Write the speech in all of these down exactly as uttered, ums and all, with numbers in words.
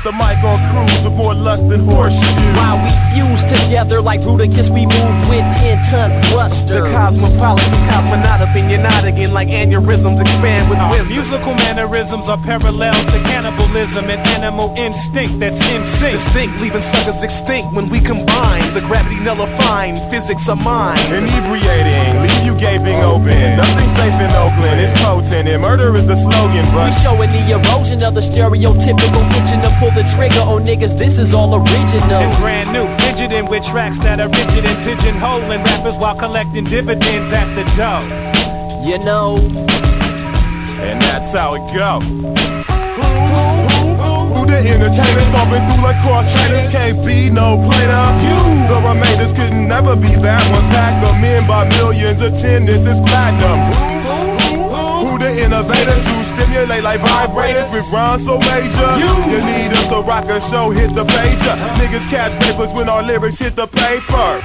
the mic on cruise with more luck than horseshoes. While we fuse together like Bruticus, we move with ten-ton thrusters. The cosmopolitan, cosmonaut, opinionatic, again like aneurysms expand with Our wisdom. musical mannerisms are parallel to cannibalism and animal instinct that's in sync. Distinct, leaving suckers extinct when we combine the gravity nullifying physics of mind. Inebriating, leave you gaping open. Nothing safe in Oakland, it's potent, and murder is the slogan, We but showing the erosion of the stereotypical itching to pull the trigger on niggas. This is all original. And brand new, fidgeting with tracks that are rigid and pigeonholing rappers while collecting dividends at the dough. You know, and that's how it go. Who the entertainers stomping through like cross trainers? Can't be no plainer. The remainders could never be that one. Pack them in by millions, attendance is platinum. Who the innovators who stimulate like vibrators with rhymes so major? You need us to rock a show, hit the pager. Niggas catch papers when our lyrics hit the paper.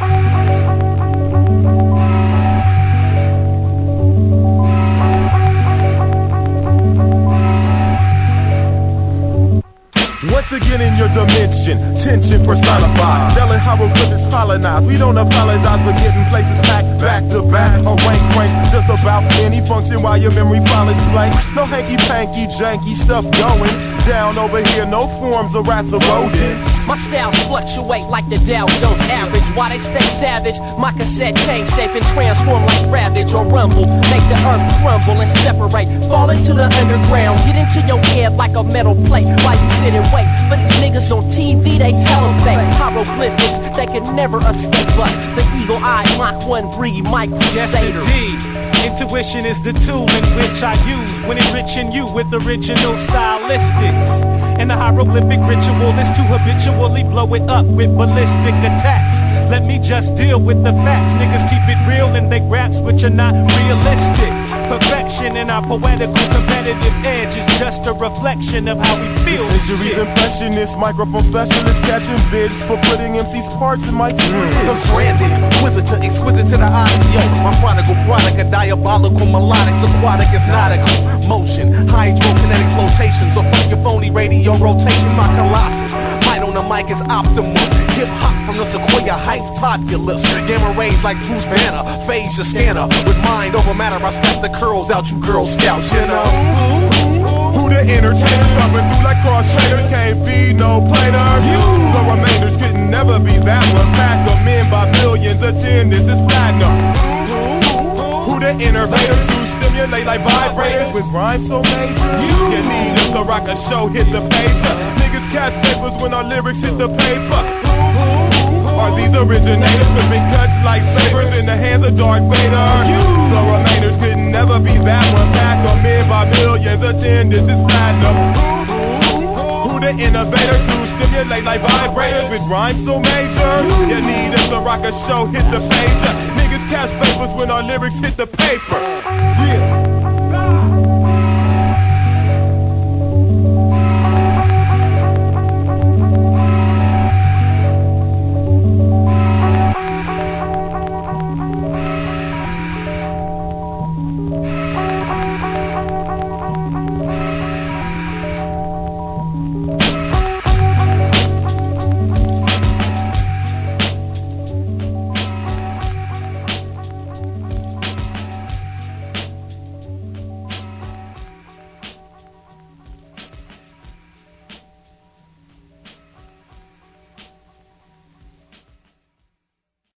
Once again in your dimension, tension personified. Telling hieroglyphics colonized. We don't apologize for getting places packed back to back. Or rank ranks just about any function while your memory follows blank. No hanky-panky, janky stuff going down over here. No forms of rats or rodents. my styles fluctuate like the Dow Jones average. Why they stay savage? My cassette change shape and transform like Ravage or Rumble. Make the earth crumble and separate. Fall into the underground. Get into your head like a metal plate. While you sit and wait for these niggas on T V, they hella fake. Hieroglyphics, they can never escape us. The eagle eye, Mach one breed, my Yes, crusader. indeed. Intuition is the tool in which I use when enriching you with original stylistics. And the hieroglyphic ritual is to habitually blow it up with ballistic attacks. Let me just deal with the facts. Niggas keep it real in they raps, which are not realistic. Perfection in our poetical competitive edge is just a reflection of how we feel. Centuries impressionist, microphone specialist, catching bids for putting M C's parts in my career. Branded, exquisite, exquisite to the osteo. My prodigal product, a diabolical, melodic, aquatic is nautical. Motion, hydrokinetic flotation. So fuck your phony radio rotation, my colossal. Might on the mic is optimal. Hip hop from the Sequoia Heights populace. Gamma rays like Bruce Banner, phase your scanner. With mind over matter, I snap the curls out, you Girl Scouts, you know. Who the entertainers coming through like cross trainers? Can't be no planers. The remainders could never be that one. Pack them in by millions, attendance is platinum. Who the innovators who stimulate like vibrators with rhymes so major? You need us to rock a show, hit the pager. Niggas catch papers when our lyrics hit the paper. Are these originators flipping cuts like sabers in the hands of Darth Vader? The remainders could never be that one. Pack them in by millions, attendance is platinum. Who the innovators who stimulate like vibrators with rhymes so major? You need us to rock a show, hit the pager. Niggas catch papers when our lyrics hit the paper. Yeah.